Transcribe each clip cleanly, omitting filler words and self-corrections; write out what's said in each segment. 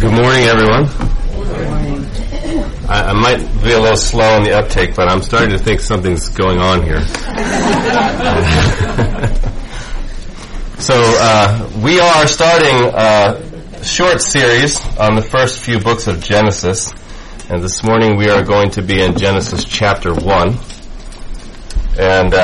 Good morning, everyone. I might be a little slow on the uptake, but I'm starting to think something's going on here. So we are starting a short series on the first few books of Genesis, and this morning we are going to be in Genesis chapter 1. And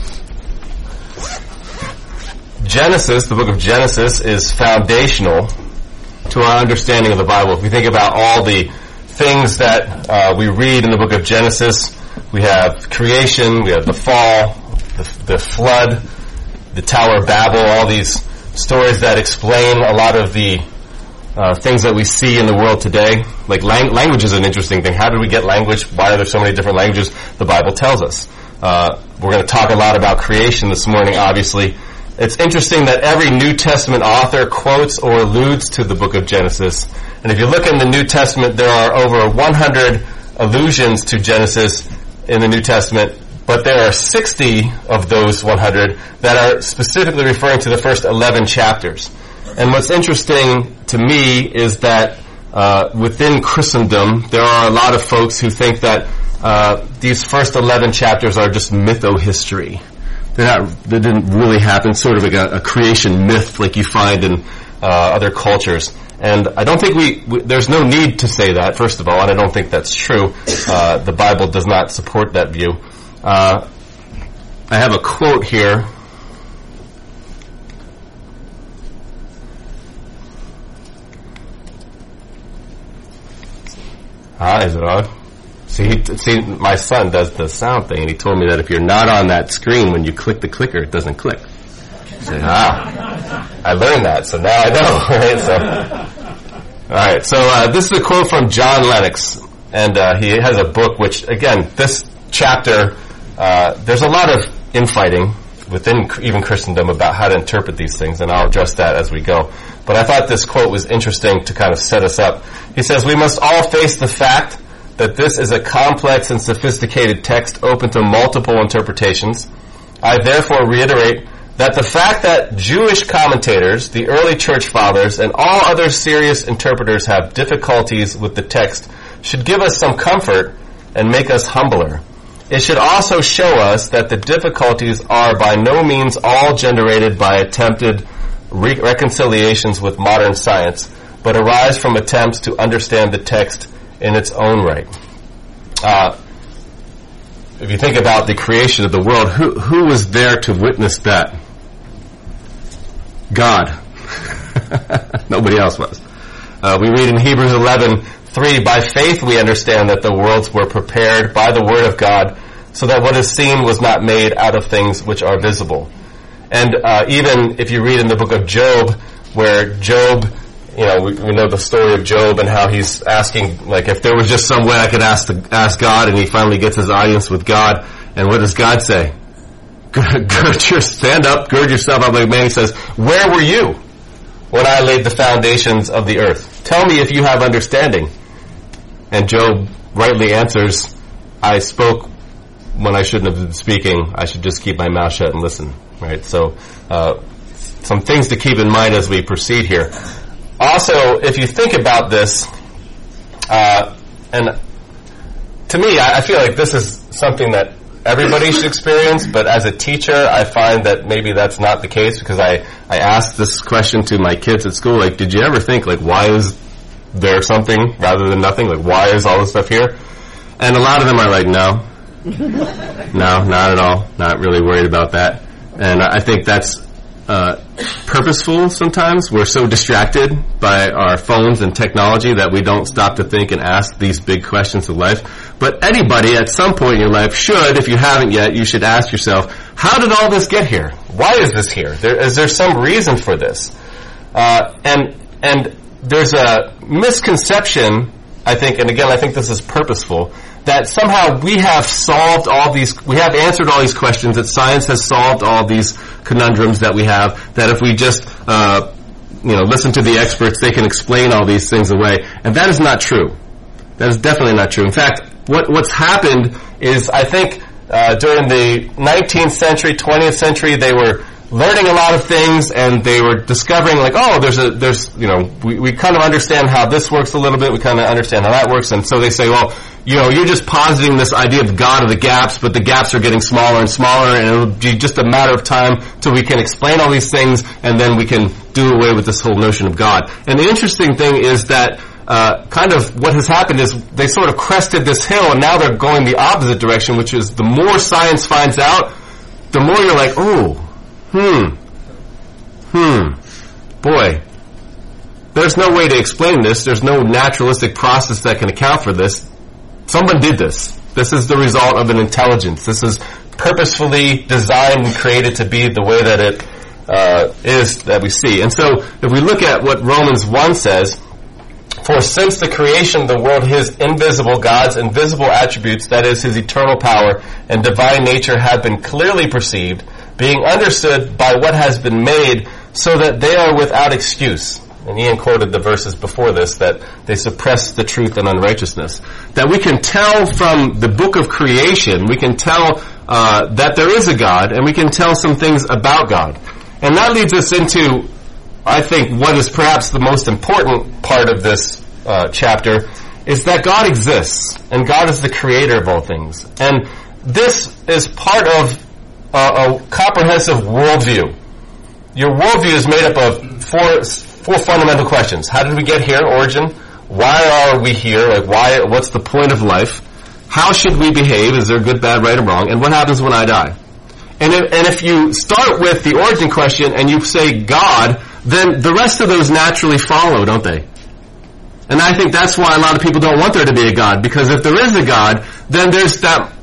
Genesis, the book of Genesis, is foundational to our understanding of the Bible. If we think about all the things that we read in the book of Genesis, we have creation, we have the fall, the flood, the Tower of Babel, all these stories that explain a lot of the things that we see in the world today. Like language is an interesting thing. How did we get language? Why are there so many different languages? The Bible tells us. We're going to talk a lot about creation this morning, obviously. It's interesting that every New Testament author quotes or alludes to the book of Genesis. And if you look in the New Testament, there are over 100 allusions to Genesis in the New Testament, but there are 60 of those 100 that are specifically referring to the first 11 chapters. And what's interesting to me is that within Christendom, there are a lot of folks who think that these first 11 chapters are just mytho-history. They didn't really happen, sort of like a creation myth like you find in other cultures. And I don't think there's no need to say that, first of all, and I don't think that's true. The Bible does not support that view. I have a quote here. Is it on? See, my son does the sound thing, and he told me that if you're not on that screen when you click the clicker, it doesn't click. I said, I learned that, so now I know. All right, so this is a quote from John Lennox, and he has a book which, again, this chapter, there's a lot of infighting within even Christendom about how to interpret these things, and I'll address that as we go. But I thought this quote was interesting to kind of set us up. He says, "We must all face the fact that this is a complex and sophisticated text open to multiple interpretations. I therefore reiterate that the fact that Jewish commentators, the early church fathers, and all other serious interpreters have difficulties with the text should give us some comfort and make us humbler. It should also show us that the difficulties are by no means all generated by attempted reconciliations with modern science, but arise from attempts to understand the text in its own right." If you think about the creation of the world, who was there to witness that? God. Nobody else was. We read in Hebrews 11:3, "By faith we understand that the worlds were prepared by the word of God, so that what is seen was not made out of things which are visible." And even if you read in the book of Job, where Job, we know the story of Job and how he's asking, like, if there was just some way I could ask God, and he finally gets his audience with God. And what does God say? Stand up, gird yourself up like a man. He says, "Where were you when I laid the foundations of the earth? Tell me if you have understanding." And Job rightly answers, "I spoke when I shouldn't have been speaking. I should just keep my mouth shut and listen." Right? So, some things to keep in mind as we proceed here. Also, if you think about this, and to me, I feel like this is something that everybody should experience, but as a teacher, I find that maybe that's not the case, because I asked this question to my kids at school, like, did you ever think, like, why is there something rather than nothing? Like, why is all this stuff here? And a lot of them are like, no, not at all, not really worried about that. And I think that's purposeful sometimes. We're so distracted by our phones and technology that we don't stop to think and ask these big questions of life. But anybody at some point in your life should, if you haven't yet, you should ask yourself, how did all this get here? Why is this here? Is there some reason for this? And there's a misconception, I think, and again, I think this is purposeful, that somehow we have answered all these questions, that science has solved all these conundrums that we have, that if we just, listen to the experts, they can explain all these things away. And that is not true. That is definitely not true. In fact, what's happened is, I think, during the 19th century, 20th century, they were learning a lot of things, and they were discovering like, oh, we kind of understand how this works a little bit, we kind of understand how that works, and so they say, well, you're just positing this idea of God of the gaps, but the gaps are getting smaller and smaller, and it'll be just a matter of time till we can explain all these things, and then we can do away with this whole notion of God. And the interesting thing is that kind of what has happened is they sort of crested this hill, and now they're going the opposite direction, which is the more science finds out, the more you're like, boy, there's no way to explain this. There's no naturalistic process that can account for this. Someone did this. This is the result of an intelligence. This is purposefully designed and created to be the way that it is that we see. And so if we look at what Romans 1 says, for since the creation of the world, his invisible, God's invisible attributes, that is, his eternal power and divine nature, have been clearly perceived, being understood by what has been made, so that they are without excuse. And Ian quoted the verses before this, that they suppress the truth and unrighteousness. That we can tell from the book of creation, we can tell that there is a God, and we can tell some things about God. And that leads us into, I think, what is perhaps the most important part of this chapter, is that God exists, and God is the creator of all things. And this is part of a comprehensive worldview. Your worldview is made up of four fundamental questions. How did we get here? Origin. Why are we here? What's the point of life? How should we behave? Is there good, bad, right, or wrong? And what happens when I die? And if you start with the origin question and you say God, then the rest of those naturally follow, don't they? And I think that's why a lot of people don't want there to be a God, because if there is a God, then there's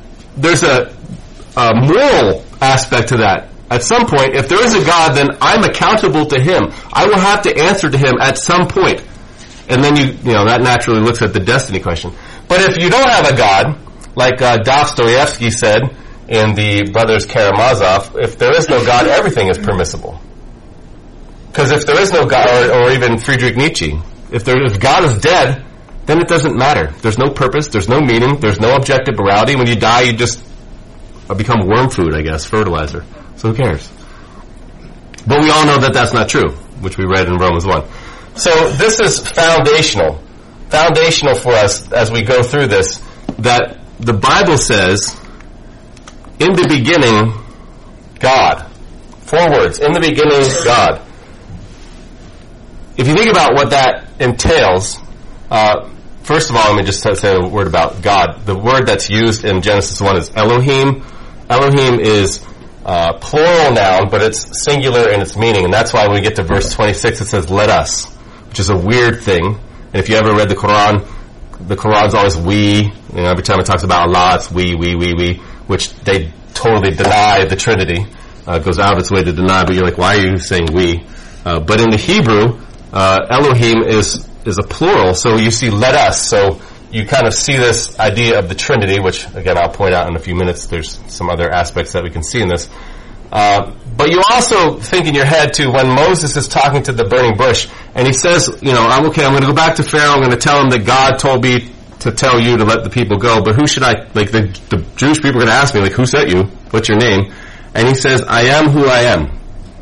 a moral aspect to that. At some point, if there is a God, then I'm accountable to him. I will have to answer to him at some point. And then that naturally looks at the destiny question. But if you don't have a God, like Dostoevsky said in the Brothers Karamazov, if there is no God, everything is permissible. Because if there is no God, or even Friedrich Nietzsche, if God is dead, then it doesn't matter. There's no purpose, there's no meaning, there's no objective morality. When you die, you just become worm food, I guess, fertilizer. So who cares? But we all know that that's not true, which we read in Romans 1. So this is foundational for us as we go through this, that the Bible says, in the beginning, God. 4 words, in the beginning, God. If you think about what that entails, first of all, let me just say a word about God. The word that's used in Genesis 1 is Elohim. Elohim is plural noun, but it's singular in its meaning, and that's why when we get to verse 26 it says, let us, which is a weird thing. And if you ever read the Quran's always we. Every time it talks about Allah, it's we, which they totally deny the Trinity. Goes out of its way to deny, but you're like, why are you saying we? But in the Hebrew, Elohim is a plural, so you see let us. So you kind of see this idea of the Trinity, which, again, I'll point out in a few minutes. There's some other aspects that we can see in this. But you also think in your head, too, when Moses is talking to the burning bush, and he says, I'm going to go back to Pharaoh, I'm going to tell him that God told me to tell you to let the people go, but who should I, the Jewish people are going to ask me, who sent you? What's your name? And he says, I am who I am.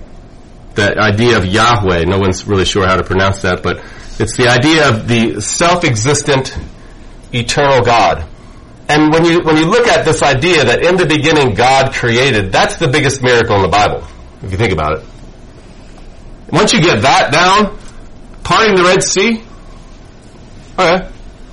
That idea of Yahweh, no one's really sure how to pronounce that, but it's the idea of the self-existent, eternal God. And when you look at this idea that in the beginning God created, that's the biggest miracle in the Bible, if you think about it. Once you get that down, parting the Red Sea, okay.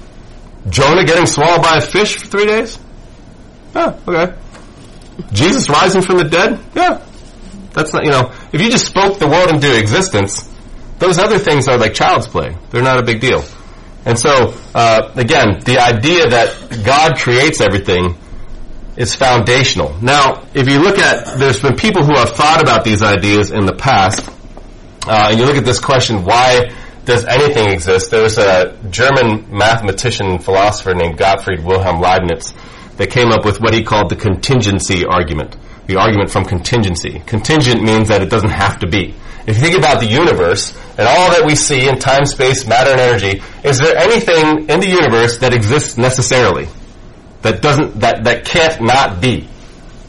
Jonah getting swallowed by a fish for 3 days? Oh, okay. Jesus rising from the dead? Yeah. That's not, if you just spoke the world into existence, those other things are like child's play. They're not a big deal. And so, again, the idea that God creates everything is foundational. Now, if you look at, there's been people who have thought about these ideas in the past, and you look at this question, why does anything exist? There was a German mathematician and philosopher named Gottfried Wilhelm Leibniz that came up with what he called the contingency argument. The argument from contingency. Contingent means that it doesn't have to be. If you think about the universe and all that we see in time, space, matter, and energy, is there anything in the universe that exists necessarily? That can't not be?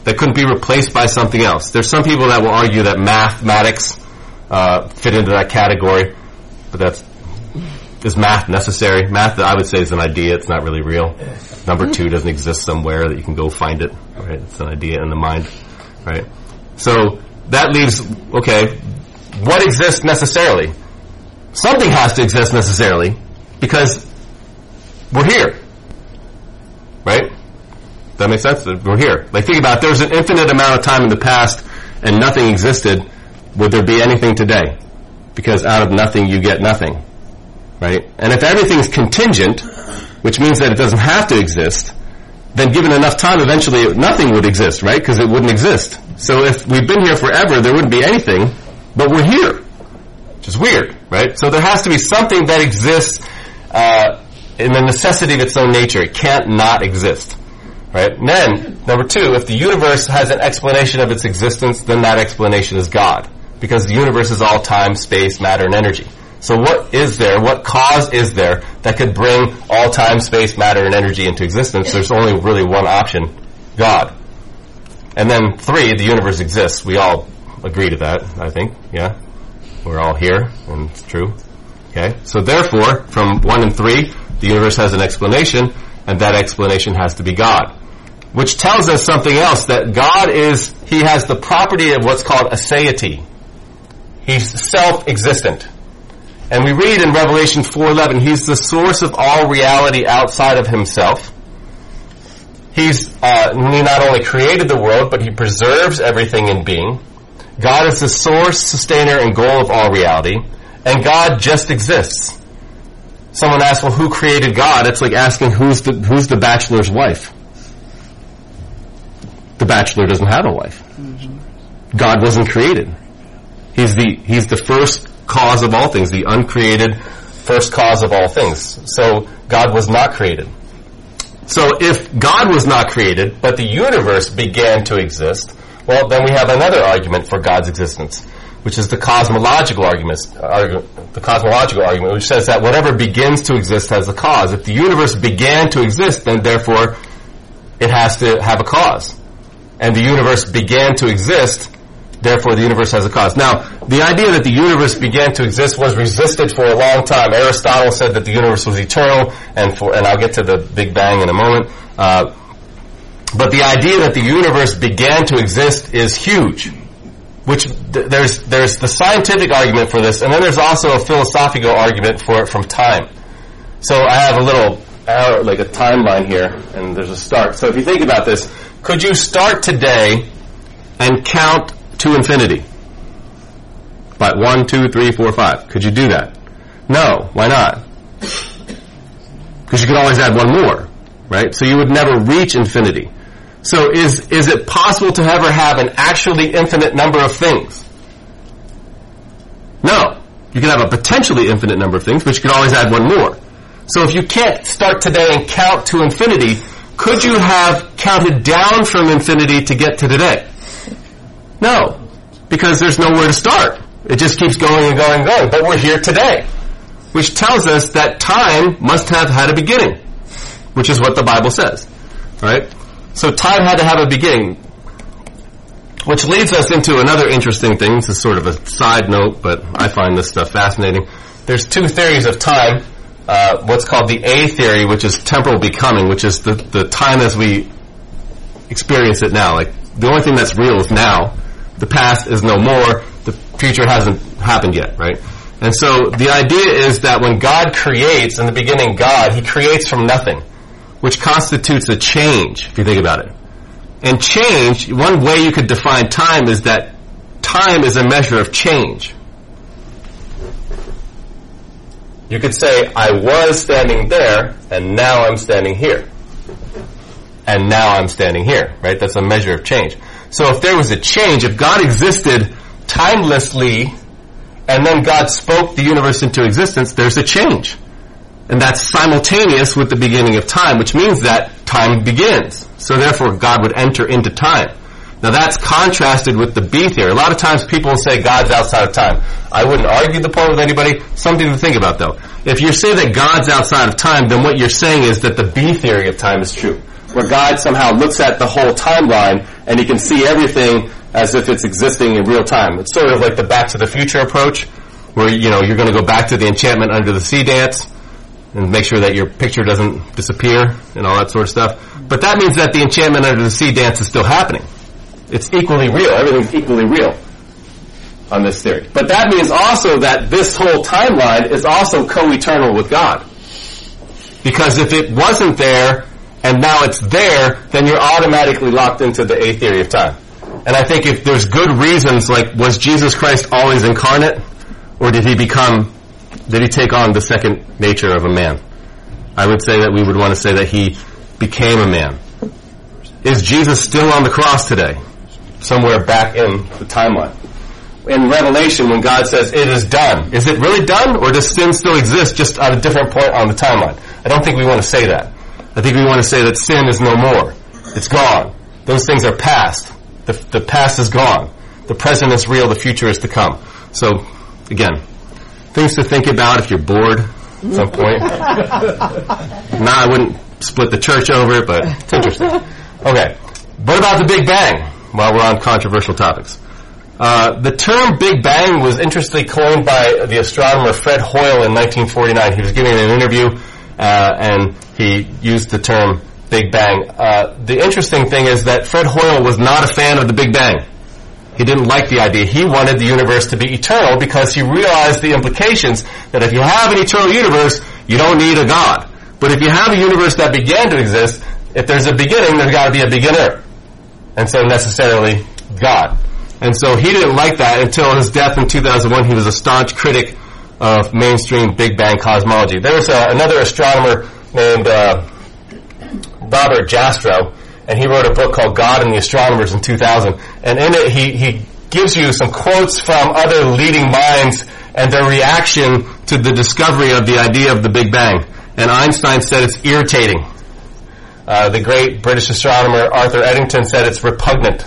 that couldn't be replaced by something else. There's some people that will argue that mathematics fit into that category, but is math necessary? Math, I would say, is an idea. It's not really real. Number 2 doesn't exist somewhere that you can go find it. Right? It's an idea in the mind. Right? So that leaves, okay, what exists necessarily? Something has to exist necessarily because we're here. Right? That makes sense? We're here. Like, think about it. There's an infinite amount of time in the past and nothing existed. Would there be anything today? Because out of nothing you get nothing. Right? And if everything's contingent, which means that it doesn't have to exist, then given enough time, eventually nothing would exist, right? Because it wouldn't exist. So if we've been here forever, there wouldn't be anything, but we're here. Which is weird, right? So there has to be something that exists in the necessity of its own nature. It can't not exist. Right? And then, number 2, if the universe has an explanation of its existence, then that explanation is God. Because the universe is all time, space, matter, and energy. So what is there, what cause is there that could bring all time, space, matter, and energy into existence? There's only really one option, God. And then 3, the universe exists. We all agree to that, I think, yeah? We're all here, and it's true. Okay? So therefore, from 1 and 3, the universe has an explanation, and that explanation has to be God. Which tells us something else, that God He has the property of what's called aseity. He's self-existent. And we read in Revelation 4:11, He's the source of all reality outside of Himself. He not only created the world, but He preserves everything in being. God is the source, sustainer, and goal of all reality. And God just exists. Someone asks, well, who created God? It's like asking, who's the bachelor's wife? The bachelor doesn't have a wife. Mm-hmm. God wasn't created. He's the first cause of all things, the uncreated first cause of all things. So God was not created. So if God was not created, but the universe began to exist, well, then we have another argument for God's existence, which is the cosmological argument, which says that whatever begins to exist has a cause. If the universe began to exist, then therefore it has to have a cause. And the universe began to exist, therefore the universe has a cause. Now, the idea that the universe began to exist was resisted for a long time. Aristotle said that the universe was eternal, and I'll get to the Big Bang in a moment. But the idea that the universe began to exist is huge. Which there's the scientific argument for this, and then there's also a philosophical argument for it from time. So I have a little arrow, like a timeline here, and there's a start. So if you think about this, could you start today and count to infinity? But 1, 2, 3, 4, 5. Could you do that? No. Why not? Because you could always add one more, right? So you would never reach infinity. So is it possible to ever have an actually infinite number of things? No. You can have a potentially infinite number of things, but you can always add one more. So if you can't start today and count to infinity, could you have counted down from infinity to get to today? No. Because there's nowhere to start. It just keeps going and going and going. But we're here today. Which tells us that time must have had a beginning. Which is what the Bible says. Right? So time had to have a beginning, which leads us into another interesting thing. This is sort of a side note, but I find this stuff fascinating. There's 2 theories of time. What's called the A theory, which is temporal becoming, which is the time as we experience it now. Like, the only thing that's real is now. The past is no more. The future hasn't happened yet, right? And so the idea is that when God creates, in the beginning God, He creates from nothing, which constitutes a change, if you think about it. And change, one way you could define time is that time is a measure of change. You could say, I was standing there, and now I'm standing here. And now I'm standing here, right? That's a measure of change. So if there was a change, if God existed timelessly, and then God spoke the universe into existence, there's a change. And that's simultaneous with the beginning of time, which means that time begins. So therefore, God would enter into time. Now that's contrasted with the B theory. A lot of times people will say God's outside of time. I wouldn't argue the point with anybody. Something to think about, though. If you say that God's outside of time, then what you're saying is that the B theory of time is true, where God somehow looks at the whole timeline and he can see everything as if it's existing in real time. It's sort of like the Back to the Future approach, where, you know, you're going to go back to the Enchantment Under the Sea dance and make sure that your picture doesn't disappear and all that sort of stuff. But that means that the Enchantment Under the Sea dance is still happening. It's equally real. Everything's equally real on this theory. But that means also that this whole timeline is also co-eternal with God. Because if it wasn't there and now it's there, then you're automatically locked into the A theory of time. And I think if there's good reasons, like, was Jesus Christ always incarnate? Or did he take on the second nature of a man? I would say that we would want to say that he became a man. Is Jesus still on the cross today? Somewhere back in the timeline. In Revelation, when God says, it is done, is it really done? Or does sin still exist just at a different point on the timeline? I don't think we want to say that. I think we want to say that sin is no more. It's gone. Those things are past. The past is gone. The present is real. The future is to come. So, again, things to think about if you're bored at some point. I wouldn't split the church over it, but it's interesting. Okay. What about the Big Bang? While we're on controversial topics. The term Big Bang was interestingly coined by the astronomer Fred Hoyle in 1949. He was giving an interview, and he used the term Big Bang. The interesting thing is that Fred Hoyle was not a fan of the Big Bang. He didn't like the idea. He wanted the universe to be eternal because he realized the implications that if you have an eternal universe, you don't need a God. But if you have a universe that began to exist, if there's a beginning, there's got to be a beginner. And so necessarily God. And so he didn't like that until his death in 2001. He was a staunch critic of mainstream Big Bang cosmology. There was another astronomer named Robert Jastrow, and he wrote a book called God and the Astronomers in 2000. And in it, he gives you some quotes from other leading minds and their reaction to the discovery of the idea of the Big Bang. And Einstein said it's irritating. The great British astronomer Arthur Eddington said it's repugnant.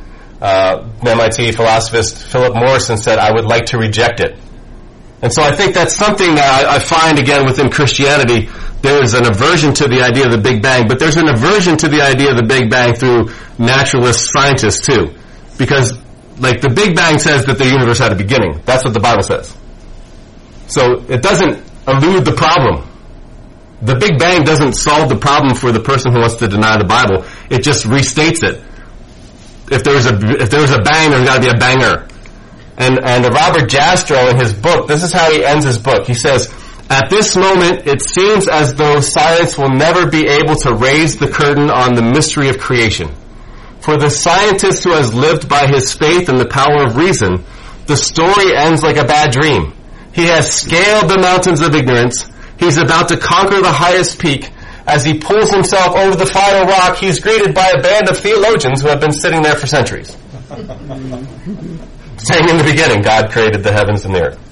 MIT philosophist Philip Morrison said, I would like to reject it. And so I think that's something that I find, again, within Christianity. There is an aversion to the idea of the Big Bang, but there's an aversion to the idea of the Big Bang through naturalist scientists, too. Because, like, the Big Bang says that the universe had a beginning. That's what the Bible says. So it doesn't elude the problem. The Big Bang doesn't solve the problem for the person who wants to deny the Bible. It just restates it. If there's a bang, there's got to be a banger. And Robert Jastrow, in his book, this is how he ends his book. He says, at this moment, it seems as though science will never be able to raise the curtain on the mystery of creation. For the scientist who has lived by his faith and the power of reason, the story ends like a bad dream. He has scaled the mountains of ignorance. He's about to conquer the highest peak. As he pulls himself over the final rock, he's greeted by a band of theologians who have been sitting there for centuries. Saying in the beginning, God created the heavens and the earth.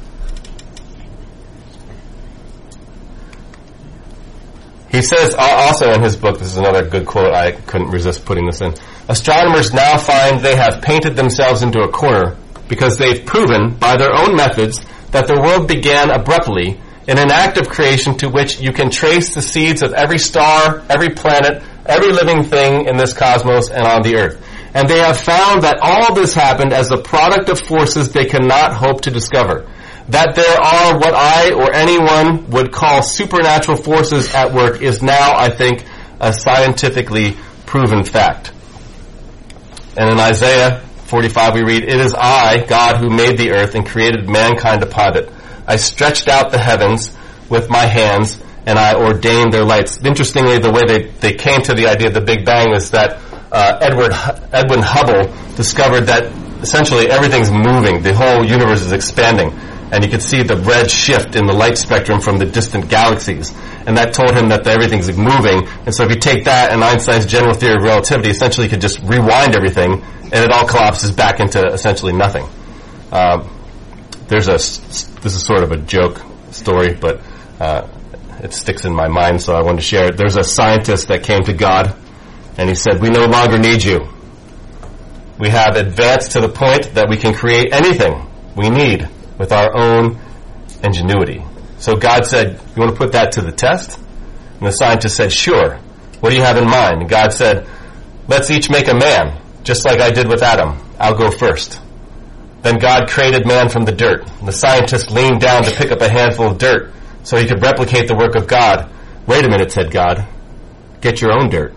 He says also in his book, this is another good quote, I couldn't resist putting this in, astronomers now find they have painted themselves into a corner because they've proven by their own methods that the world began abruptly in an act of creation to which you can trace the seeds of every star, every planet, every living thing in this cosmos and on the earth. And they have found that all this happened as a product of forces they cannot hope to discover. That there are what I or anyone would call supernatural forces at work is now, I think, a scientifically proven fact. And in Isaiah 45 we read, it is I, God, who made the earth and created mankind upon it. I stretched out the heavens with my hands, and I ordained their lights. Interestingly, the way they came to the idea of the Big Bang is that Edwin Hubble discovered that essentially everything's moving. The whole universe is expanding. And you could see the red shift in the light spectrum from the distant galaxies. And that told him that everything's moving. And so if you take that and Einstein's general theory of relativity, essentially you could just rewind everything, and it all collapses back into essentially nothing. This is sort of a joke story, but it sticks in my mind, so I wanted to share it. There's a scientist that came to God, and he said, we no longer need you. We have advanced to the point that we can create anything we need with our own ingenuity. So God said, you want to put that to the test? And the scientist said, sure. What do you have in mind? And God said, let's each make a man just like I did with Adam. I'll go first. Then God created man from the dirt. The scientist leaned down to pick up a handful of dirt so he could replicate the work of God. Wait a minute, said God. Get your own dirt.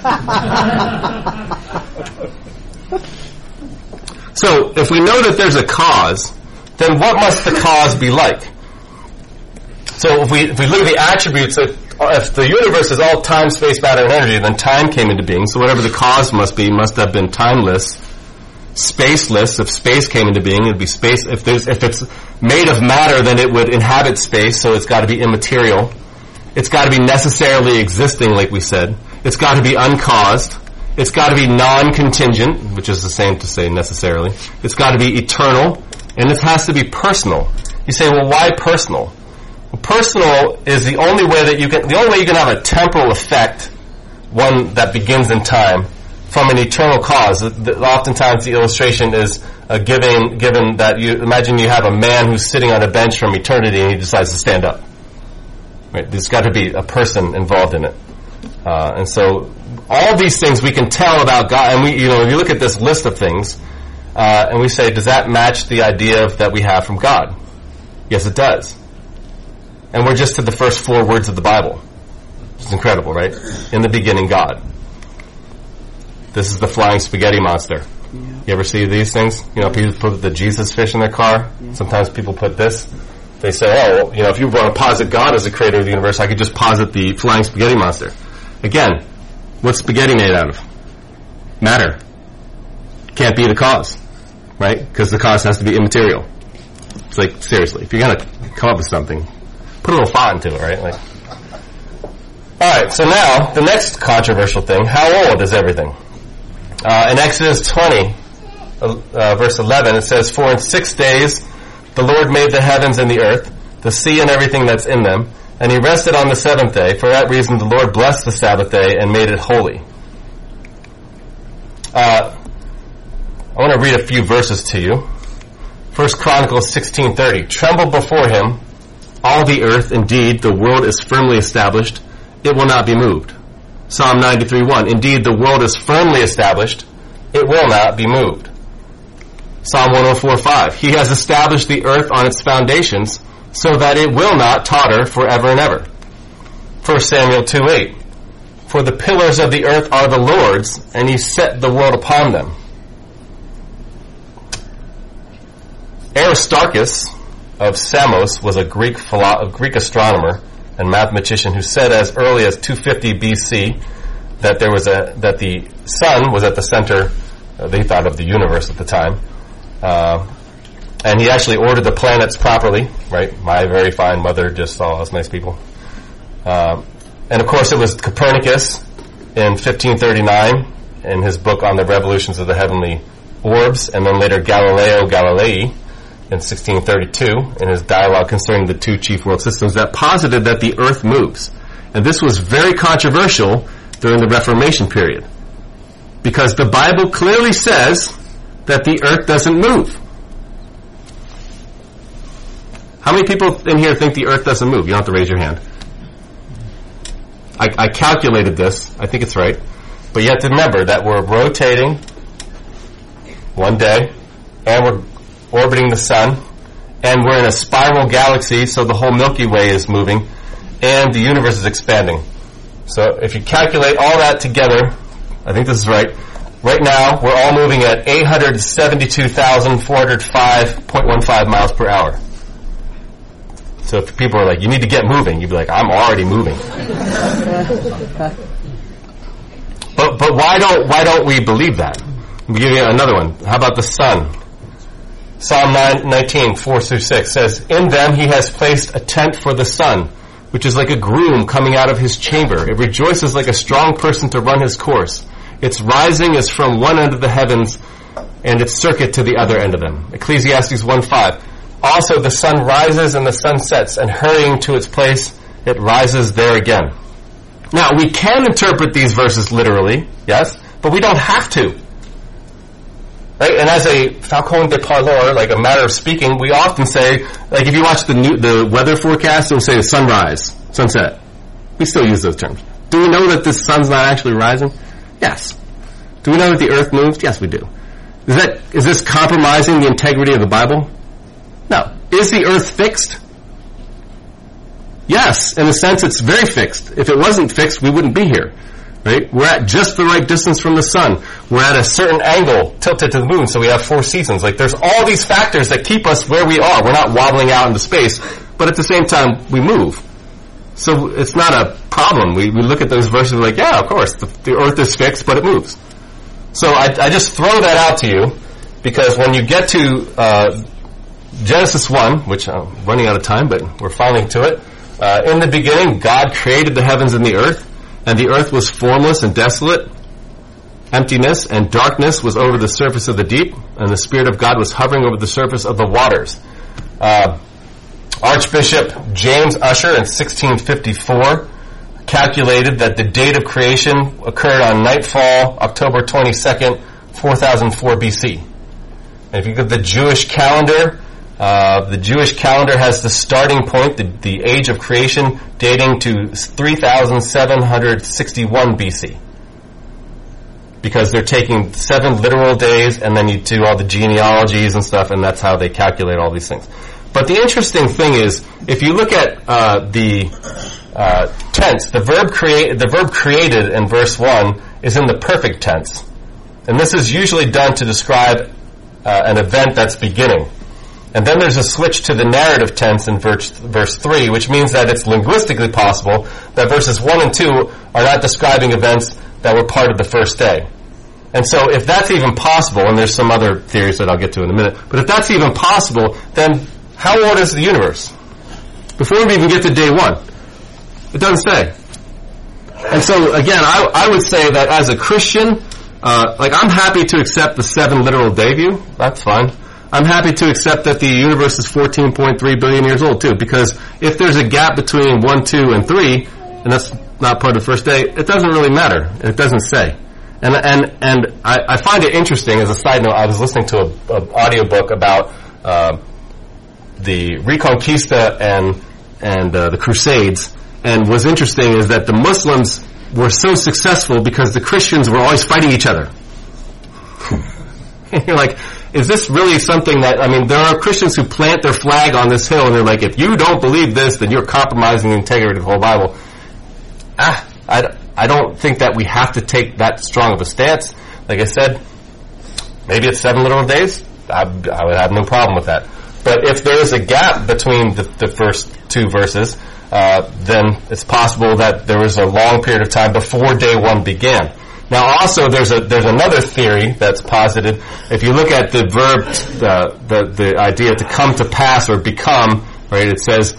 So, if we know that there's a cause, then what must the cause be like? So, if we look at the attributes, if the universe is all time, space, matter, and energy, then time came into being. So, whatever the cause must be, must have been timeless, spaceless. If space came into being, it'd be space. If it's made of matter, then it would inhabit space. So, it's got to be immaterial. It's got to be necessarily existing, like we said. It's got to be uncaused. It's got to be non-contingent, which is the same to say necessarily. It's got to be eternal, and it has to be personal. You say, well, why personal? Well, personal is the only way you can have a temporal effect, one that begins in time, from an eternal cause. Oftentimes the illustration is given that you imagine you have a man who's sitting on a bench from eternity and he decides to stand up. Right? There's got to be a person involved in it. And so all these things we can tell about God, and if you look at this list of things, and we say, does that match the idea that we have from God? Yes, it does. And we're just to the first 4 words of the Bible. It's incredible, right? In the beginning, God. This is the flying spaghetti monster. Yeah. You ever see these things? People put the Jesus fish in their car. Yeah. Sometimes people put this. They say, if you want to posit God as the creator of the universe, I could just posit the flying spaghetti monster. Again, what's spaghetti made out of? Matter. Can't be the cause, right? Because the cause has to be immaterial. It's like, seriously, if you're going to come up with something, put a little thought into it, right? Alright, so now, the next controversial thing, how old is everything? In Exodus 20, verse 11, it says, For in 6 days the Lord made the heavens and the earth, the sea and everything that's in them, and he rested on the 7th day. For that reason the Lord blessed the Sabbath day and made it holy. I want to read a few verses to you. 1 Chronicles 16:30. Tremble before him, all the earth, indeed, the world is firmly established, it will not be moved. Psalm 93:1. Indeed, the world is firmly established, it will not be moved. Psalm 104:5. He has established the earth on its foundations, so that it will not totter forever and ever. 1 Samuel 2:8. For the pillars of the earth are the Lord's, and he set the world upon them. Aristarchus of Samos was a Greek astronomer and mathematician who said as early as 250 BC that that the sun was at the center, they thought, of the universe at the time. And he actually ordered the planets properly, right? My very fine mother just saw us nice people. And of course it was Copernicus in 1539 in his book on the revolutions of the heavenly orbs, and then later Galileo Galilei in 1632 in his dialogue concerning the 2 chief world systems that posited that the earth moves. And this was very controversial during the Reformation period, because the Bible clearly says that the earth doesn't move. How many people in here think the earth doesn't move? You don't have to raise your hand. I calculated this. I think it's right. But you have to remember that we're rotating one day, and we're orbiting the sun, and we're in a spiral galaxy, so the whole Milky Way is moving, and the universe is expanding. So if you calculate all that together, I think this is right. Right now, we're all moving at 872,405.15 miles per hour. So if people are like, you need to get moving, you'd be like, I'm already moving. But why don't we believe that? Let me give you another one. How about the sun? Psalm 19, 4-6 says, In them he has placed a tent for the sun, which is like a groom coming out of his chamber. It rejoices like a strong person to run his course. Its rising is from one end of the heavens, and its circuit to the other end of them. Ecclesiastes 1:5. Also the sun rises and the sun sets, and hurrying to its place, it rises there again. Now, we can interpret these verses literally, yes, but we don't have to. Right? And as a falcon de parlor, like a matter of speaking, we often say, like if you watch the weather forecast, it'll say sunrise, sunset. We still use those terms. Do we know that the sun's not actually rising? Yes. Do we know that the earth moves? Yes, we do. Is this compromising the integrity of the Bible? No. Is the earth fixed? Yes. In a sense, it's very fixed. If it wasn't fixed, we wouldn't be here. Right? We're at just the right distance from the sun. We're at a certain angle tilted to the moon, so we have 4 seasons. Like, there's all these factors that keep us where we are. We're not wobbling out into space, but at the same time, we move. So it's not a problem. We look at those verses and we're like, yeah, of course, the earth is fixed, but it moves. So I just throw that out to you, because when you get to Genesis 1, which I'm running out of time, but we're finally to it, in the beginning, God created the heavens and the earth. And the earth was formless and desolate. Emptiness and darkness was over the surface of the deep, and the Spirit of God was hovering over the surface of the waters. Archbishop James Ussher in 1654 calculated that the date of creation occurred on nightfall, October 22nd, 4004 BC. And if you look at the Jewish calendar has the starting point, the age of creation, dating to 3,761 BC. Because they're taking 7 literal days, and then you do all the genealogies and stuff, and that's how they calculate all these things. But the interesting thing is, if you look at the tense, the verb created in verse 1 is in the perfect tense. And this is usually done to describe an event that's beginning. And then there's a switch to the narrative tense in verse 3, which means that it's linguistically possible that verses 1 and 2 are not describing events that were part of the first day. And so if that's even possible, and there's some other theories that I'll get to in a minute, but if that's even possible, then how old is the universe? Before we even get to day 1. It doesn't say. And so, again, I would say that as a Christian, I'm happy to accept the 7 literal day view. That's fine. I'm happy to accept that the universe is 14.3 billion years old, too, because if there's a gap between 1, 2, and 3, and that's not part of the first day, it doesn't really matter. It doesn't say. And I find it interesting, as a side note, I was listening to an audiobook about the Reconquista and the Crusades, and what's interesting is that the Muslims were so successful because the Christians were always fighting each other. You're like, is this really something that, there are Christians who plant their flag on this hill and they're like, if you don't believe this, then you're compromising the integrity of the whole Bible. I don't think that we have to take that strong of a stance. Like I said, maybe it's 7 literal days. I would have no problem with that. But if there is a gap between the first 2 verses, then it's possible that there was a long period of time before day 1 began. Now, also, there's another theory that's posited. If you look at the verb, the idea to come to pass or become, right? It says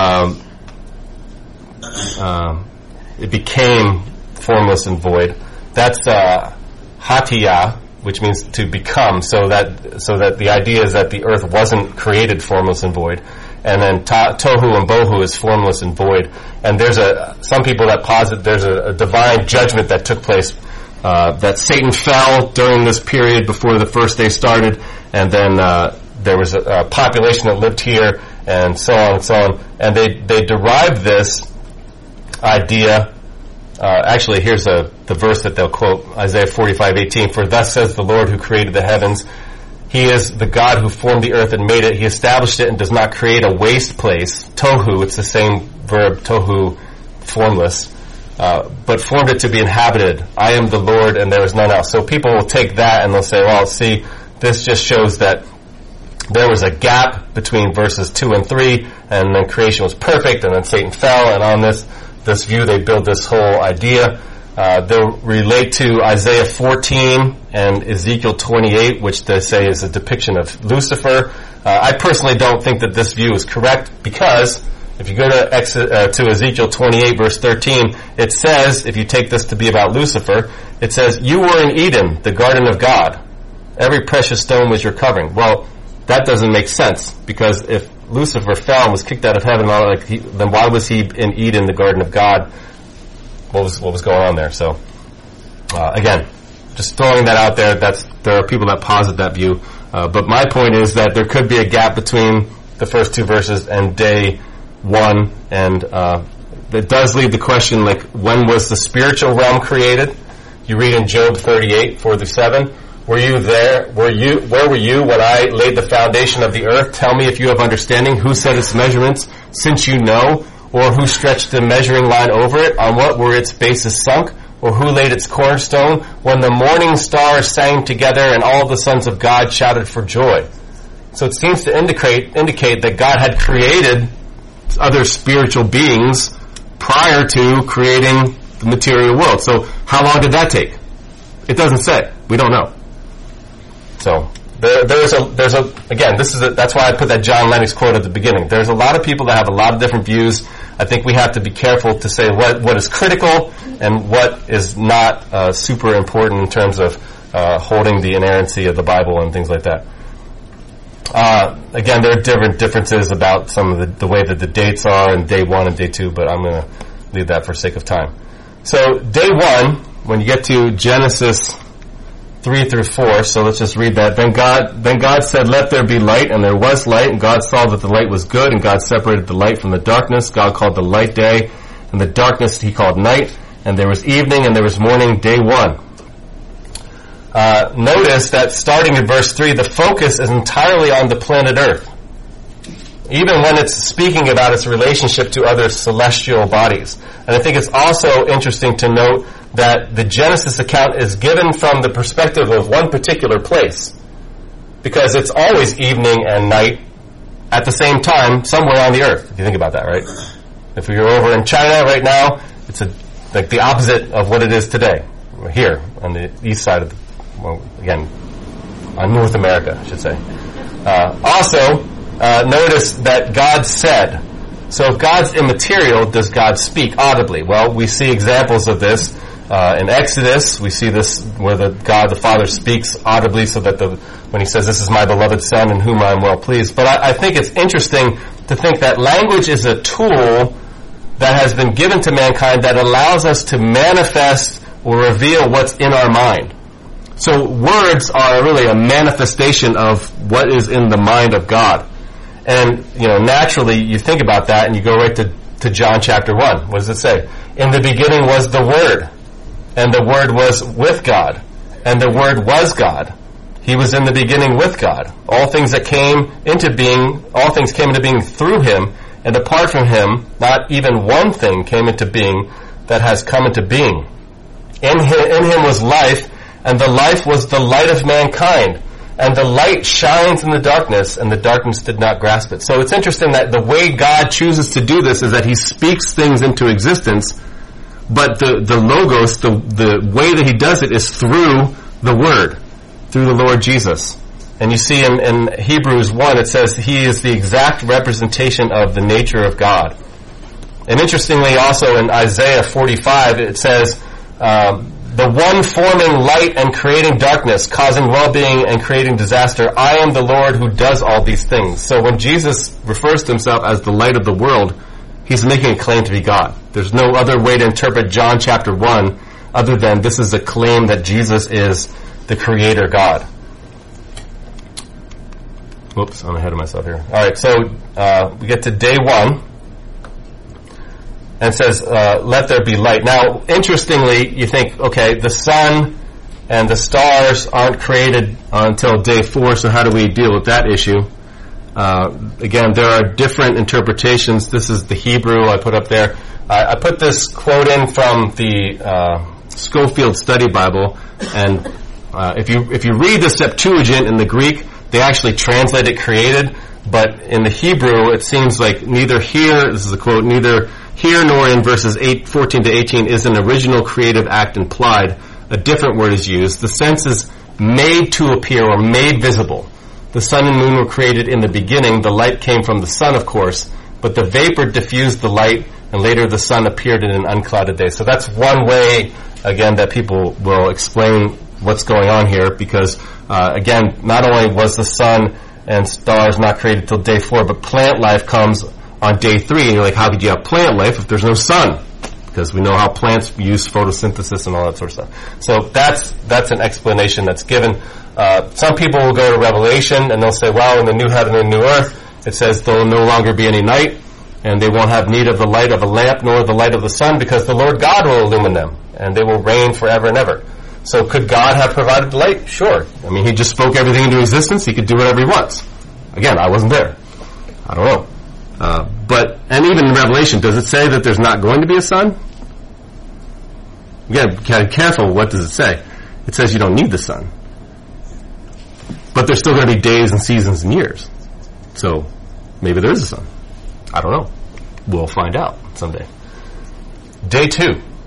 it became formless and void. That's hatiyah, which means to become. So that the idea is that the earth wasn't created formless and void. And then tohu and bohu is formless and void. And there's some people that posit there's a divine judgment that took place. That Satan fell during this period before the first day started, and then there was a population that lived here, and so on and so on. And they derived this idea. Actually, here's the verse that they'll quote, Isaiah 45:18. For thus says the Lord who created the heavens, He is the God who formed the earth and made it. He established it and does not create a waste place. Tohu, it's the same verb, tohu, formless. But formed it to be inhabited. I am the Lord and there is none else. So people will take that and they'll say, well, see, this just shows that there was a gap between verses 2 and 3, and then creation was perfect, and then Satan fell, and on this view they build this whole idea. They'll relate to Isaiah 14 and Ezekiel 28, which they say is a depiction of Lucifer. I personally don't think that this view is correct, because if you go to Ezekiel 28, verse 13, it says, if you take this to be about Lucifer, it says, you were in Eden, the garden of God. Every precious stone was your covering. Well, that doesn't make sense, because if Lucifer fell and was kicked out of heaven, then why was he in Eden, the garden of God? What was going on there? So, again, just throwing that out there. There are people that posit that view. But my point is that there could be a gap between the first 2 verses and day 1, and it does leave the question, like, when was the spiritual realm created? You read in Job 38, 4-7, were you there? Where were you when I laid the foundation of the earth? Tell me if you have understanding. Who set its measurements, since you know? Or who stretched the measuring line over it? On what were its bases sunk? Or who laid its cornerstone? When the morning stars sang together and all the sons of God shouted for joy. So it seems to indicate that God had created other spiritual beings prior to creating the material world. So how long did that take? It doesn't say. We don't know. So there's a again, that's why I put that John Lennox quote at the beginning. There's a lot of people that have a lot of different views. I think we have to be careful to say what is critical and what is not super important in terms of holding the inerrancy of the Bible and things like that. Again, there are differences about some of the way that the dates are in day 1 and day 2, but I'm going to leave that for sake of time. So day 1, when you get to Genesis 3-4, so let's just read that. Then God said, let there be light, and there was light, and God saw that the light was good, and God separated the light from the darkness. God called the light day, and the darkness he called night, and there was evening, and there was morning, day 1. Notice that starting in verse 3, the focus is entirely on the planet Earth, even when it's speaking about its relationship to other celestial bodies. And I think it's also interesting to note that the Genesis account is given from the perspective of one particular place, because it's always evening and night at the same time somewhere on the earth, if you think about that, right? If you're over in China right now, it's like the opposite of what it is today. We're here on the east side of on North America, I should say. Also, notice that God said. So if God's immaterial, does God speak audibly? Well, we see examples of this in Exodus. We see this where God the Father speaks audibly, so that when he says, this is my beloved Son in whom I am well pleased. But I think it's interesting to think that language is a tool that has been given to mankind that allows us to manifest or reveal what's in our mind. So words are really a manifestation of what is in the mind of God. And, naturally you think about that and you go right to John chapter 1. What does it say? In the beginning was the Word, and the Word was with God, and the Word was God. He was in the beginning with God. All things came into being through him, and apart from him, not even one thing came into being that has come into being. In him was life, and the life was the light of mankind. And the light shines in the darkness, and the darkness did not grasp it. So it's interesting that the way God chooses to do this is that he speaks things into existence, but the logos, the way that he does it is through the Word, through the Lord Jesus. And you see in Hebrews 1, it says he is the exact representation of the nature of God. And interestingly also in Isaiah 45, it says, the one forming light and creating darkness, causing well-being and creating disaster. I am the Lord who does all these things. So when Jesus refers to himself as the light of the world, he's making a claim to be God. There's no other way to interpret John chapter 1 other than this is a claim that Jesus is the creator God. Whoops, I'm ahead of myself here. Alright, so we get to day 1. And says, let there be light. Now, interestingly, you think, okay, the sun and the stars aren't created until day 4, so how do we deal with that issue? Again, there are different interpretations. This is the Hebrew I put up there. I put this quote in from the Schofield Study Bible, and if you read the Septuagint in the Greek, they actually translate it created, but in the Hebrew, it seems like neither here, this is a quote, neither here nor in verses 14 to 18 is an original creative act implied. A different word is used. The sense is made to appear or made visible. The sun and moon were created in the beginning. The light came from the sun, of course, but the vapor diffused the light, and later the sun appeared in an unclouded day. So that's one way, again, that people will explain what's going on here, because, again, not only was the sun and stars not created till day 4, but plant life comes on day 3, and you're like, how could you have plant life if there's no sun? Because we know how plants use photosynthesis and all that sort of stuff. So that's an explanation that's given. Some people will go to Revelation and they'll say, well, in the new heaven and new earth, it says there will no longer be any night, and they won't have need of the light of a lamp nor the light of the sun, because the Lord God will illumine them, and they will reign forever and ever. So could God have provided light? Sure. I mean, he just spoke everything into existence. He could do whatever he wants. Again, I wasn't there. I don't know. And even in Revelation, does it say that there's not going to be a sun? Again, kind of careful, what does it say? It says you don't need the sun. But there's still going to be days and seasons and years. So maybe there is a sun. I don't know. We'll find out someday. Day 2.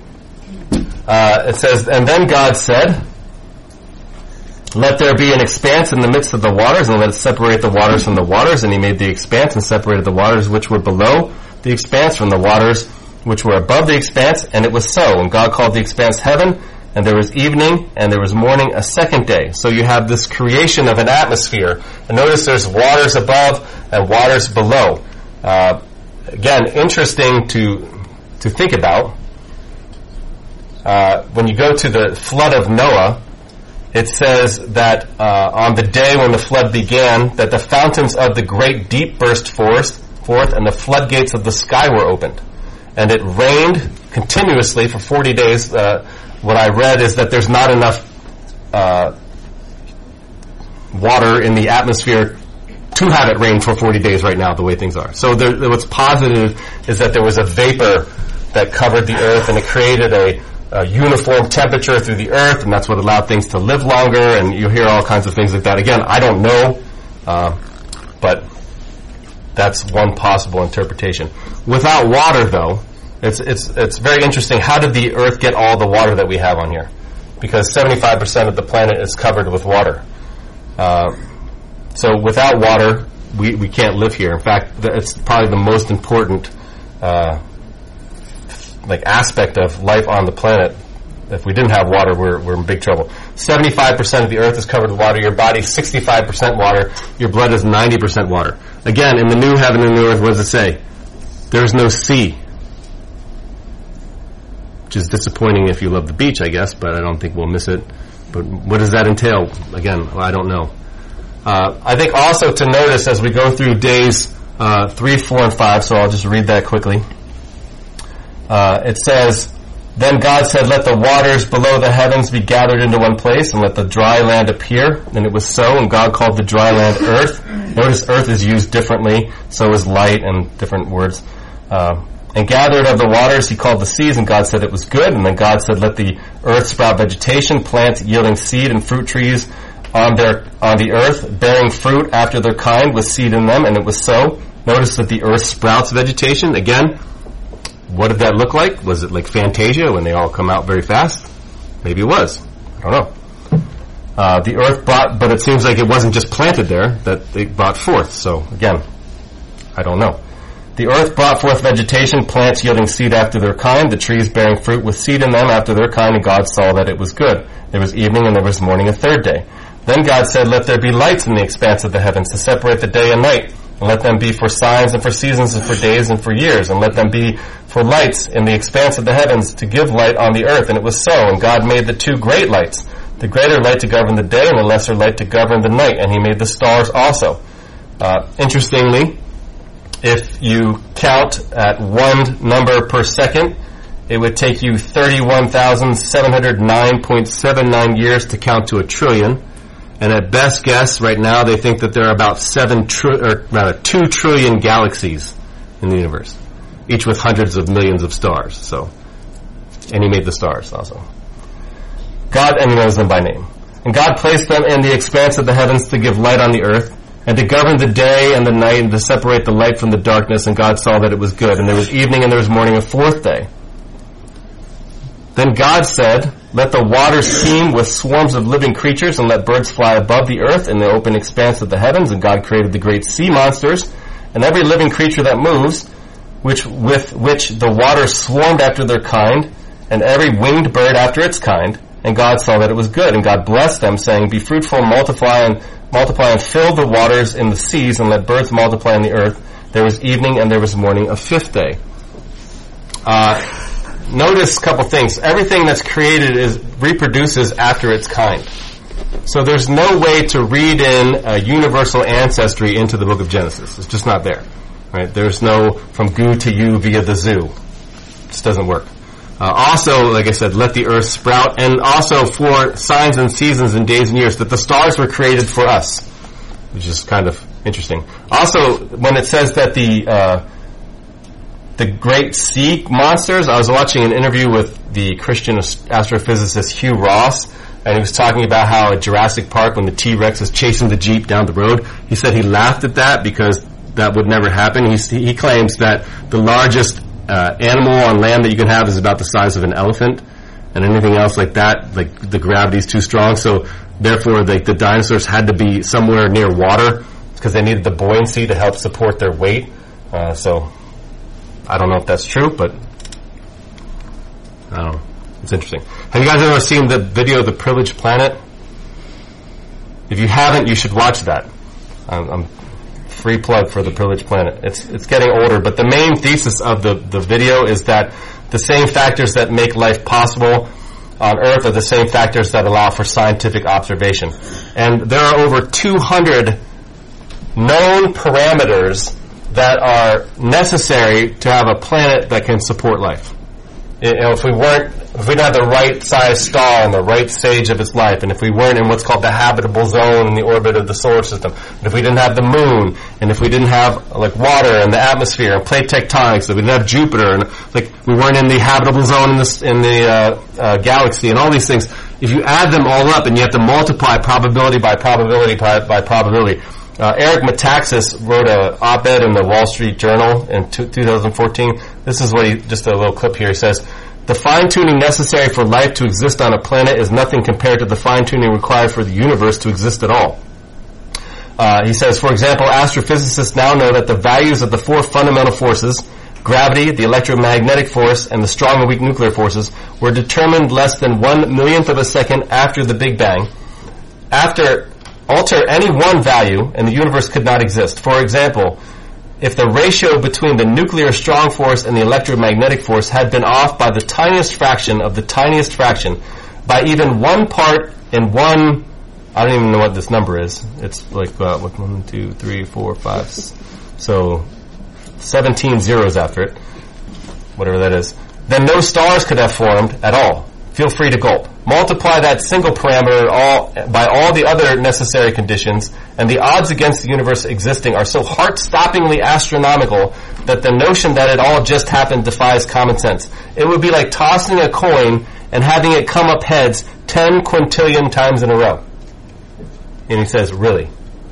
It says, and then God said, let there be an expanse in the midst of the waters, and let it separate the waters from the waters. And he made the expanse and separated the waters which were below the expanse from the waters which were above the expanse, and it was so. And God called the expanse heaven, and there was evening, and there was morning a second day. So you have this creation of an atmosphere. And notice there's waters above and waters below. Again, interesting to think about. When you go to the flood of Noah, it says that on the day when the flood began, that the fountains of the great deep burst forth, and the floodgates of the sky were opened. And it rained continuously for 40 days. What I read is that there's not enough water in the atmosphere to have it rain for 40 days right now, the way things are. So what's positive is that there was a vapor that covered the earth, and it created a uniform temperature through the earth, and that's what allowed things to live longer, and you hear all kinds of things like that. Again, I don't know, but that's one possible interpretation. Without water, though, it's very interesting. How did the earth get all the water that we have on here? Because 75% of the planet is covered with water. So without water, we can't live here. In fact, it's probably the most important aspect of life on the planet. If we didn't have water, we're in big trouble. 75% of the earth is covered with water. Your body, 65% water. Your blood is 90% water. Again, in the new heaven and new earth, what does it say? There's no sea. Which is disappointing if you love the beach, I guess, but I don't think we'll miss it. But what does that entail? Again, I don't know. I think also to notice as we go through days 3, 4, and 5, so I'll just read that quickly. It says, then God said, let the waters below the heavens be gathered into one place, and let the dry land appear. And it was so, and God called the dry land earth. Notice earth is used differently, so is light and different words. And gathered of the waters he called the seas, and God said it was good. And then God said, let the earth sprout vegetation, plants yielding seed, and fruit trees on the earth, bearing fruit after their kind with seed in them, and it was so. Notice that the earth sprouts vegetation. Again, what did that look like? Was it like Fantasia when they all come out very fast? Maybe it was. I don't know. The earth brought, but it seems like it wasn't just planted there, that it brought forth. So again, I don't know. The earth brought forth vegetation, plants yielding seed after their kind, the trees bearing fruit with seed in them after their kind, and God saw that it was good. There was evening and there was morning a third day. Then God said, let there be lights in the expanse of the heavens to separate the day and night, and let them be for signs and for seasons and for days and for years, and let them be for lights in the expanse of the heavens to give light on the earth. And it was so. And God made the 2 great lights, the greater light to govern the day and the lesser light to govern the night. And he made the stars also. Interestingly, if you count at one number per second, it would take you 31,709.79 years to count to 1 trillion. And at best guess, right now, they think that there are about 2 trillion galaxies in the universe, each with hundreds of millions of stars. So, and he made the stars also. God, and he knows them by name. And God placed them in the expanse of the heavens to give light on the earth, and to govern the day and the night, and to separate the light from the darkness. And God saw that it was good. And there was evening and there was morning a 4th day. Then God said, let the waters teem with swarms of living creatures, and let birds fly above the earth in the open expanse of the heavens. And God created the great sea monsters, and every living creature that moves, with which the waters swarmed after their kind, and every winged bird after its kind. And God saw that it was good. And God blessed them, saying, be fruitful, multiply, and fill the waters in the seas, and let birds multiply on the earth. There was evening and there was morning a 5th day. Notice a couple things. Everything that's created reproduces after its kind. So there's no way to read in a universal ancestry into the book of Genesis. It's just not there. Right? There's no from goo to you via the zoo. It just doesn't work. Also, like I said, let the earth sprout, and also for signs and seasons and days and years, that the stars were created for us, which is kind of interesting. Also, when it says that the great sea monsters, I was watching an interview with the Christian astrophysicist Hugh Ross, and he was talking about how at Jurassic Park, when the T-Rex is chasing the Jeep down the road, he said he laughed at that because that would never happen. He claims that the largest animal on land that you can have is about the size of an elephant, and anything else like that, like the gravity is too strong. So therefore, the dinosaurs had to be somewhere near water because they needed the buoyancy to help support their weight. So I don't know if that's true, but I don't know. It's interesting. Have you guys ever seen the video of The Privileged Planet? If you haven't, you should watch that. I'm free plug for The Privileged Planet. It's getting older, but the main thesis of the video is that the same factors that make life possible on Earth are the same factors that allow for scientific observation. And there are over 200 known parameters that are necessary to have a planet that can support life. If we didn't have the right size star and the right stage of its life, and if we weren't in what's called the habitable zone in the orbit of the solar system, and if we didn't have the moon, and if we didn't have like water and the atmosphere and plate tectonics, if we didn't have Jupiter, and like we weren't in the habitable zone in the galaxy, and all these things, if you add them all up and you have to multiply probability by probability by probability. Eric Metaxas wrote an op-ed in the Wall Street Journal in 2014. This is what just a little clip here. He says, "The fine-tuning necessary for life to exist on a planet is nothing compared to the fine-tuning required for the universe to exist at all." He says, for example, astrophysicists now know that the values of the four fundamental forces, gravity, the electromagnetic force, and the strong and weak nuclear forces, were determined less than 1/1,000,000th of a second after the Big Bang. Alter any one value, and the universe could not exist. For example, if the ratio between the nuclear strong force and the electromagnetic force had been off by the tiniest fraction of the tiniest fraction, by even 1 part in 1, I don't even know what this number is. It's like, 1, 2, 3, 4, 5, so 17 zeros after it, whatever that is, then no stars could have formed at all. Feel free to gulp. Multiply that single parameter by all the other necessary conditions, and the odds against the universe existing are so heart-stoppingly astronomical that the notion that it all just happened defies common sense. It would be like tossing a coin and having it come up heads 10 quintillion times in a row. And he says, really?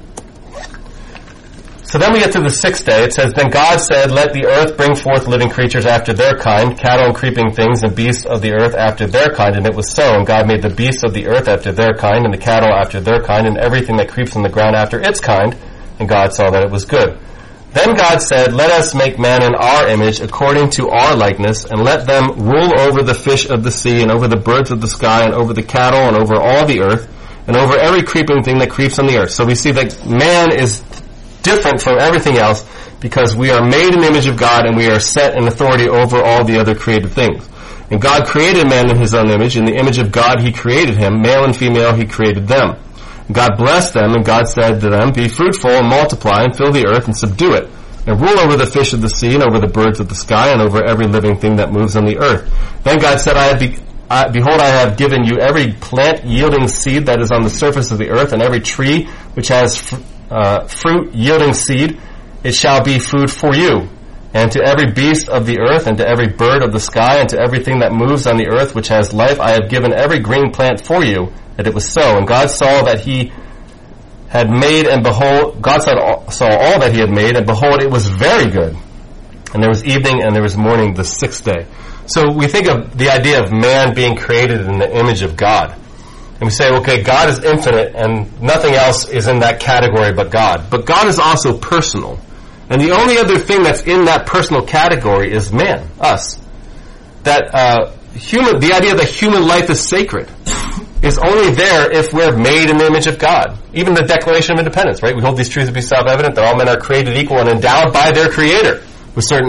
So then we get to the 6th day. It says, "Then God said, let the earth bring forth living creatures after their kind, cattle and creeping things, and beasts of the earth after their kind. And it was so. And God made the beasts of the earth after their kind, and the cattle after their kind, and everything that creeps on the ground after its kind. And God saw that it was good. Then God said, let us make man in our image, according to our likeness, and let them rule over the fish of the sea, and over the birds of the sky, and over the cattle, and over all the earth, and over every creeping thing that creeps on the earth." So we see that man is different from everything else because we are made in the image of God, and we are set in authority over all the other created things. And God created man in his own image. In the image of God he created him. Male and female he created them. God blessed them, and God said to them, "Be fruitful and multiply and fill the earth and subdue it, and rule over the fish of the sea and over the birds of the sky and over every living thing that moves on the earth." Then God said, Behold, I have given you every plant yielding seed that is on the surface of the earth, and every tree which has fruit yielding seed. It shall be food for you. And to every beast of the earth, and to every bird of the sky, and to everything that moves on the earth which has life, I have given every green plant for you. And it was so. And God saw that he had made, and behold, God saw all that he had made, and behold, it was very good. And there was evening, and there was morning, the 6th day. So we think of the idea of man being created in the image of God. And we say, okay, God is infinite, and nothing else is in that category but God. But God is also personal. And the only other thing that's in that personal category is man, us. That the idea that human life is sacred is only there if we're made in the image of God. Even the Declaration of Independence, right? We hold these truths to be self-evident, that all men are created equal and endowed by their Creator with certain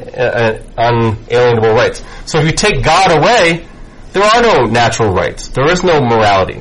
unalienable rights. So if you take God away, there are no natural rights. There is no morality.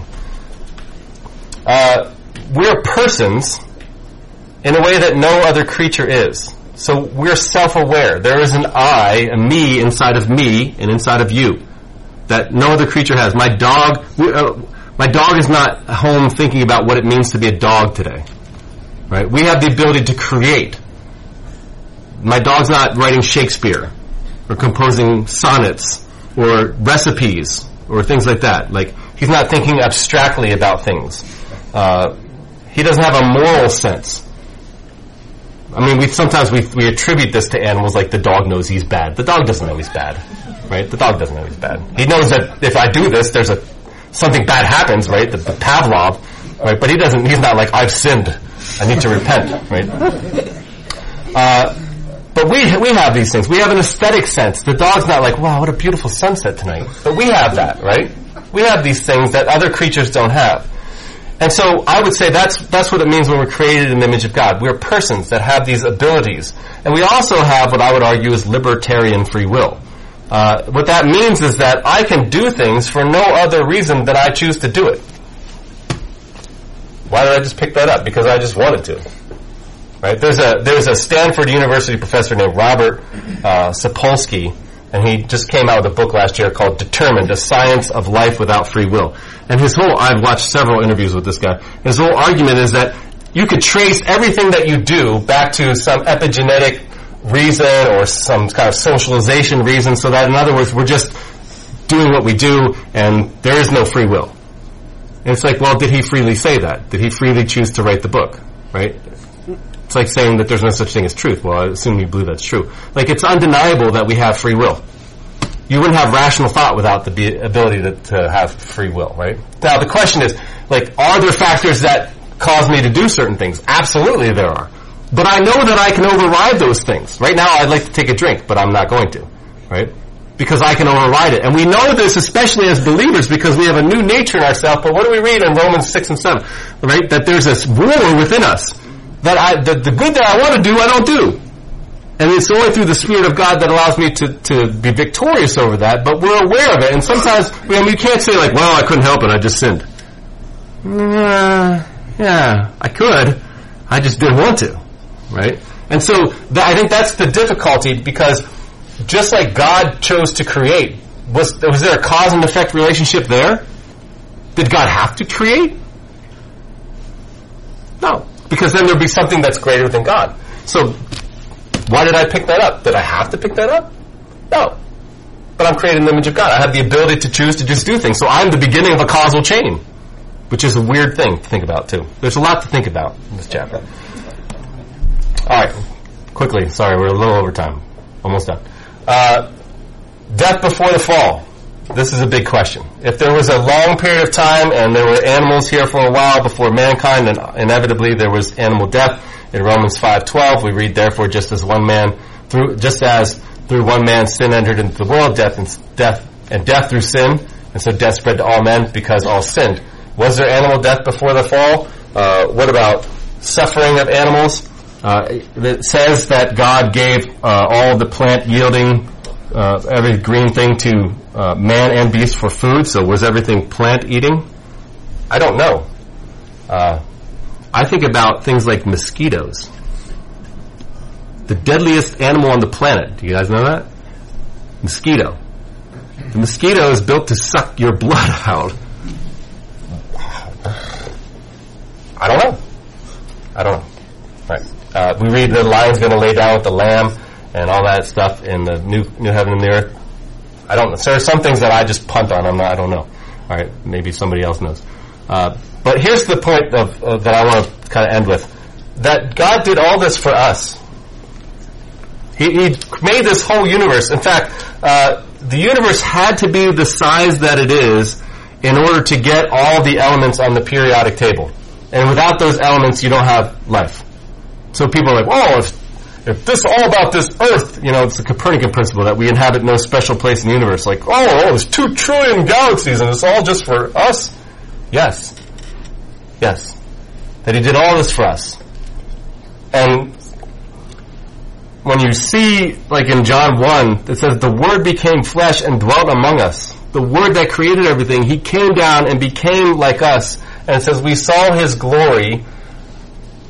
We're persons in a way that no other creature is. So we're self-aware. There is an I, a me, inside of me and inside of you that no other creature has. My dog is not home thinking about what it means to be a dog today. Right? We have the ability to create. My dog's not writing Shakespeare or composing sonnets or recipes or things like that. Like, he's not thinking abstractly about things. He doesn't have a moral sense. I mean, sometimes we attribute this to animals, like the dog knows he's bad. The dog doesn't know he's bad, right? The dog doesn't know he's bad. He knows that if I do this, something bad happens, right? The Pavlov, right? But he's not like, I've sinned, I need to repent, right? But we have these things. We have an aesthetic sense. The dog's not like, wow, what a beautiful sunset tonight. But we have that, right? We have these things that other creatures don't have. And so I would say that's what it means when we're created in the image of God. We're persons that have these abilities. And we also have what I would argue is libertarian free will. What that means is that I can do things for no other reason than I choose to do it. Why did I just pick that up? Because I just wanted to. Right? There's a Stanford University professor named Robert Sapolsky, and he just came out with a book last year called Determined, A Science of Life Without Free Will. And I've watched several interviews with this guy. His whole argument is that you could trace everything that you do back to some epigenetic reason or some kind of socialization reason, so that, in other words, we're just doing what we do and there is no free will. And it's like, well, did he freely say that? Did he freely choose to write the book? Right? It's like saying that there's no such thing as truth. Well, I assume you believe that's true. Like, it's undeniable that we have free will. You wouldn't have rational thought without the ability to have free will, right? Now, the question is, like, are there factors that cause me to do certain things? Absolutely there are. But I know that I can override those things. Right now, I'd like to take a drink, but I'm not going to, right? Because I can override it. And we know this especially as believers because we have a new nature in ourselves. But what do we read in Romans 6 and 7? Right? That there's this war within us. That the good that I want to do, I don't do. And it's only through the Spirit of God that allows me to be victorious over that, but we're aware of it. And sometimes, we can't say like, well, I couldn't help it, I just sinned. Yeah, I could. I just didn't want to. Right? And so, I think that's the difficulty, because just like God chose to create, was there a cause and effect relationship there? Did God have to create? No. Because then there'd be something that's greater than God. So, why did I pick that up? Did I have to pick that up? No. But I'm created in the image of God. I have the ability to choose to just do things. So I'm the beginning of a causal chain, which is a weird thing to think about, too. There's a lot to think about in this chapter. All right. Quickly. Sorry, we're a little over time. Almost done. Death before the fall. This is a big question. If there was a long period of time and there were animals here for a while before mankind, then inevitably there was animal death. In Romans 5:12, we read, therefore, just as through one man sin entered into the world, death through sin, and so death spread to all men because all sinned. Was there animal death before the fall? What about suffering of animals? It says that God gave all the plant yielding, every green thing to man and beast for food. So was everything plant eating? I don't know. I think about things like mosquitoes. The deadliest animal on the planet. Do you guys know that? Mosquito. The mosquito is built to suck your blood out. I don't know. Right. We read the lion's going to lay down with the lamb and all that stuff in the new heaven and the earth. I don't know. So there are some things that I just punt on. I don't know. All right. Maybe somebody else knows. But here's the point that I want to kind of end with. That God did all this for us. He made this whole universe. In fact, the universe had to be the size that it is in order to get all the elements on the periodic table. And without those elements, you don't have life. So people are like, oh, if this all about this earth, it's the Copernican principle that we inhabit no special place in the universe. Like, there's 2 trillion galaxies and it's all just for us. Yes. That he did all this for us. And when you see, like in John 1, it says, the Word became flesh and dwelt among us. The Word that created everything, he came down and became like us. And it says, we saw his glory,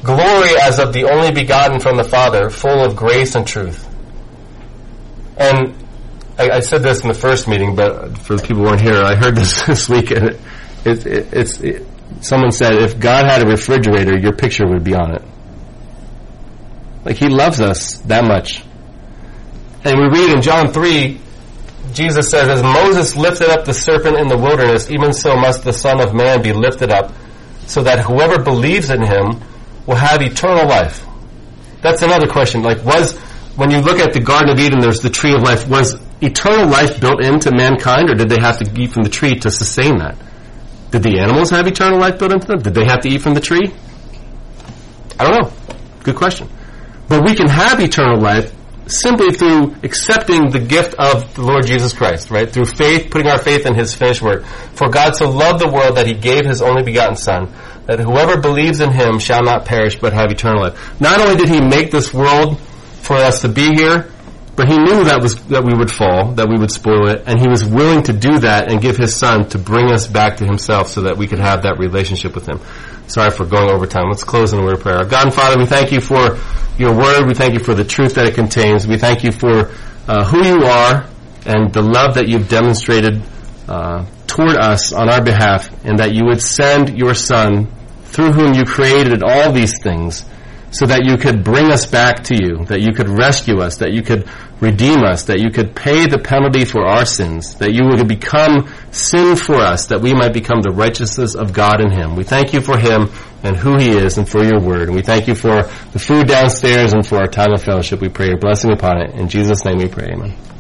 glory as of the only begotten from the Father, full of grace and truth. And I said this in the first meeting, but for the people who weren't here, I heard this week, and someone said, if God had a refrigerator, your picture would be on it. Like, he loves us that much. And we read in John 3, Jesus says, as Moses lifted up the serpent in the wilderness, even so must the Son of Man be lifted up, so that whoever believes in him will have eternal life. That's another question. Like, when you look at the Garden of Eden, there's the tree of life. Was eternal life built into mankind, or did they have to eat from the tree to sustain that? Did the animals have eternal life built into them? Did they have to eat from the tree? I don't know. Good question. But we can have eternal life simply through accepting the gift of the Lord Jesus Christ, right? Through faith, putting our faith in his finished work. For God so loved the world that he gave his only begotten Son, that whoever believes in him shall not perish but have eternal life. Not only did he make this world for us to be here, but he knew that we would fall, that we would spoil it, and he was willing to do that and give his Son to bring us back to himself so that we could have that relationship with him. Sorry for going over time. Let's close in a word of prayer. God and Father, we thank you for your word. We thank you for the truth that it contains. We thank you for who you are and the love that you've demonstrated toward us on our behalf, and that you would send your Son, through whom you created all these things, so that you could bring us back to you, that you could rescue us, that you could redeem us, that you could pay the penalty for our sins, that you would become sin for us, that we might become the righteousness of God in him. We thank you for him and who he is and for your word. And we thank you for the food downstairs and for our time of fellowship. We pray your blessing upon it. In Jesus' name we pray, amen.